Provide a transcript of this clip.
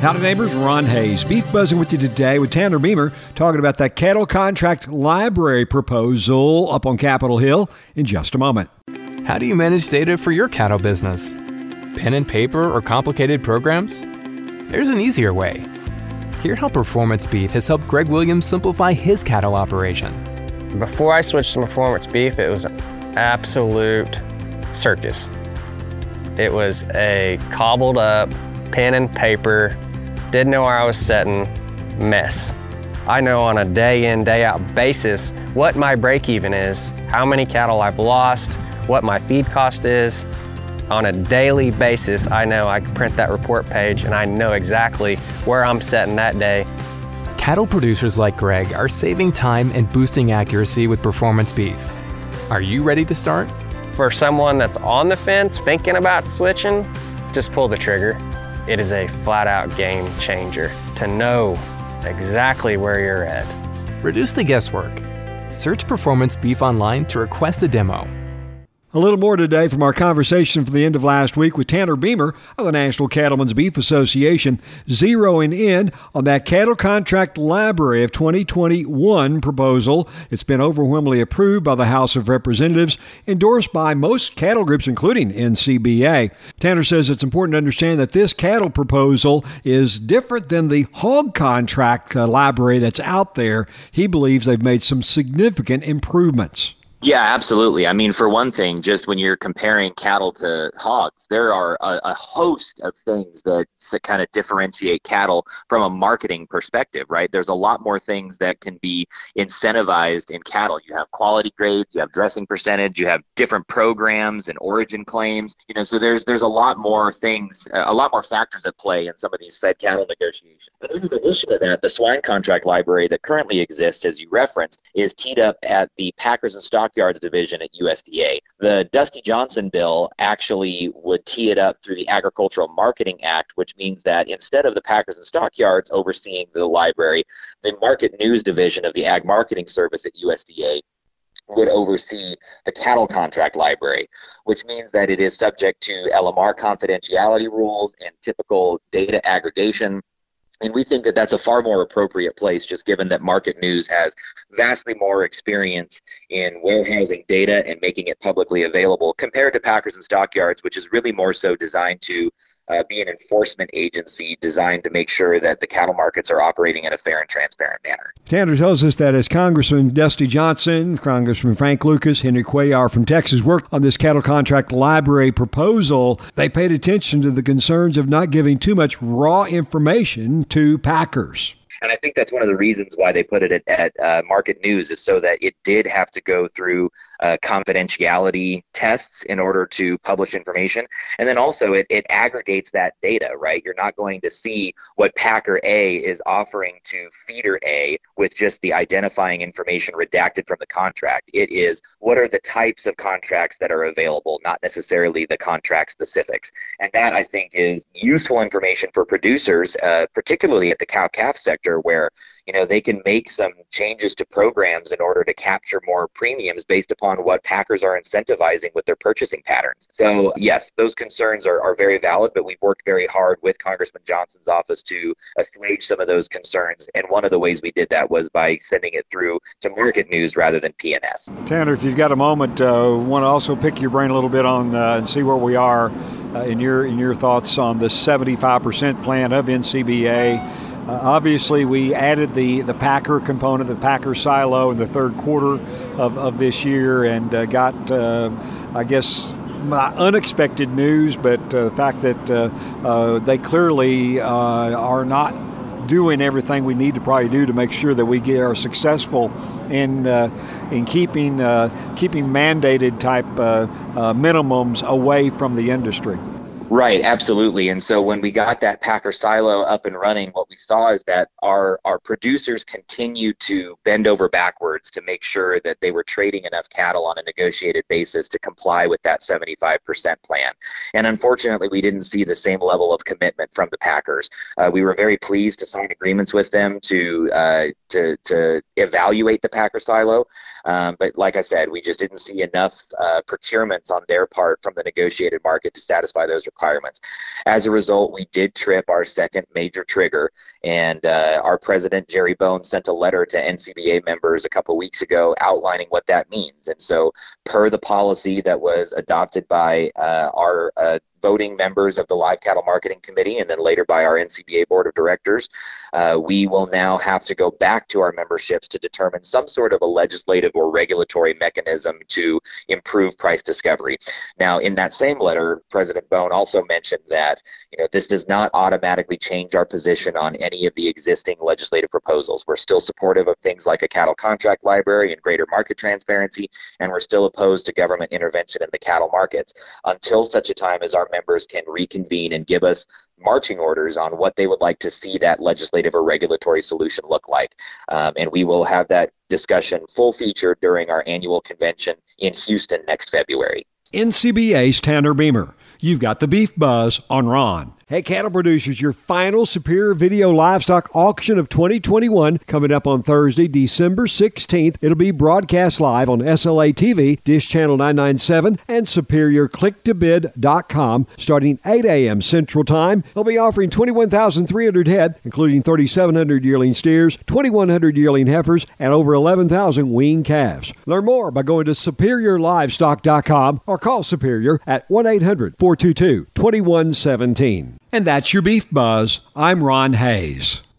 Howdy neighbors, Ron Hayes. Beef Buzzing with you today with Tanner Beamer talking about that cattle contract library proposal up on Capitol Hill in just a moment. How do you manage data for your cattle business? Pen and paper or complicated programs? There's an easier way. Hear how Performance Beef has helped Greg Williams simplify his cattle operation. Before I switched to Performance Beef, it was an absolute circus. It was a cobbled up pen and paper, didn't know where I was setting, mess. I know on a day in, day out basis what my break even is, how many cattle I've lost, what my feed cost is. On a daily basis, I know I can print that report page and I know exactly where I'm setting that day. Cattle producers like Greg are saving time and boosting accuracy with Performance Beef. Are you ready to start? For someone that's on the fence thinking about switching, just pull the trigger. It is a flat out game changer to know exactly where you're at. Reduce the guesswork. Search Performance Beef online to request a demo. A little more today from our conversation from the end of last week with Tanner Beamer of the National Cattlemen's Beef Association, zeroing in on that cattle contract library of 2021 proposal. It's been overwhelmingly approved by the House of Representatives, endorsed by most cattle groups, including NCBA. Tanner says it's important to understand that this cattle proposal is different than the hog contract library that's out there. He believes they've made some significant improvements. Yeah, absolutely. I mean, for one thing, just when you're comparing cattle to hogs, there are a host of things that kind of differentiate cattle from a marketing perspective, right? There's a lot more things that can be incentivized in cattle. You have quality grades, you have dressing percentage, you have different programs and origin claims. So there's a lot more things, a lot more factors at play in some of these fed cattle negotiations. But in addition to that, the swine contract library that currently exists, as you referenced, is teed up at the Packers and Stockyards division at USDA. The Dusty Johnson bill actually would tee it up through the Agricultural Marketing Act, which means that instead of the Packers and Stockyards overseeing the library, the Market News division of the Ag Marketing Service at USDA would oversee the cattle contract library, which means that it is subject to LMR confidentiality rules and typical data aggregation. And we think that that's a far more appropriate place, just given that Market News has vastly more experience in warehousing data and making it publicly available compared to Packers and Stockyards, which is really more so designed to be an enforcement agency designed to make sure that the cattle markets are operating in a fair and transparent manner. Tanner tells us that as Congressman Dusty Johnson, Congressman Frank Lucas, Henry Cuellar from Texas worked on this cattle contract library proposal, they paid attention to the concerns of not giving too much raw information to packers. And I think that's one of the reasons why they put it at Market News, is so that it did have to go through confidentiality tests in order to publish information. And then also it aggregates that data, right? You're not going to see what Packer A is offering to feeder A with just the identifying information redacted from the contract. It is, what are the types of contracts that are available, not necessarily the contract specifics. And that, I think, is useful information for producers, particularly at the cow-calf sector, where they can make some changes to programs in order to capture more premiums based upon what packers are incentivizing with their purchasing patterns. So yes, those concerns are very valid, but we've worked very hard with Congressman Johnson's office to assuage some of those concerns. And one of the ways we did that was by sending it through to Market News rather than PNS. Tanner, if you've got a moment, want to also pick your brain a little bit on and see where we are in your thoughts on the 75% plan of NCBA. Obviously, we added the Packer component, the Packer silo, in the third quarter of this year, and got, I guess, unexpected news, but the fact that they clearly are not doing everything we need to probably do to make sure that we are successful in keeping mandated type minimums away from the industry. Right, absolutely. And so when we got that Packer silo up and running, what we saw is that our producers continued to bend over backwards to make sure that they were trading enough cattle on a negotiated basis to comply with that 75% plan. And unfortunately, we didn't see the same level of commitment from the Packers. We were very pleased to sign agreements with them to evaluate the Packer silo. But like I said, we just didn't see enough procurements on their part from the negotiated market to satisfy those requirements. requirements. As a result, we did trip our second major trigger, and our president, Jerry Bone, sent a letter to NCBA members a couple weeks ago outlining what that means. And so per the policy that was adopted by our voting members of the Live Cattle Marketing Committee and then later by our NCBA Board of Directors, we will now have to go back to our memberships to determine some sort of a legislative or regulatory mechanism to improve price discovery. Now, in that same letter, President Bone also mentioned that this does not automatically change our position on any of the existing legislative proposals. We're still supportive of things like a cattle contract library and greater market transparency, and we're still opposed to government intervention in the cattle markets until such a time as our members can reconvene and give us marching orders on what they would like to see that legislative or regulatory solution look like. And we will have that discussion full featured during our annual convention in Houston next February. NCBA's Tanner Beamer. You've got the Beef Buzz on Ron. Hey, cattle producers, your final Superior Video Livestock Auction of 2021 coming up on Thursday, December 16th. It'll be broadcast live on SLA TV, Dish Channel 997, and SuperiorClickToBid.com starting 8 a.m. Central Time. They'll be offering 21,300 head, including 3,700 yearling steers, 2,100 yearling heifers, and over 11,000 weaned calves. Learn more by going to SuperiorLivestock.com or call Superior at 1-800-422-2117. And that's your Beef Buzz. I'm Ron Hayes.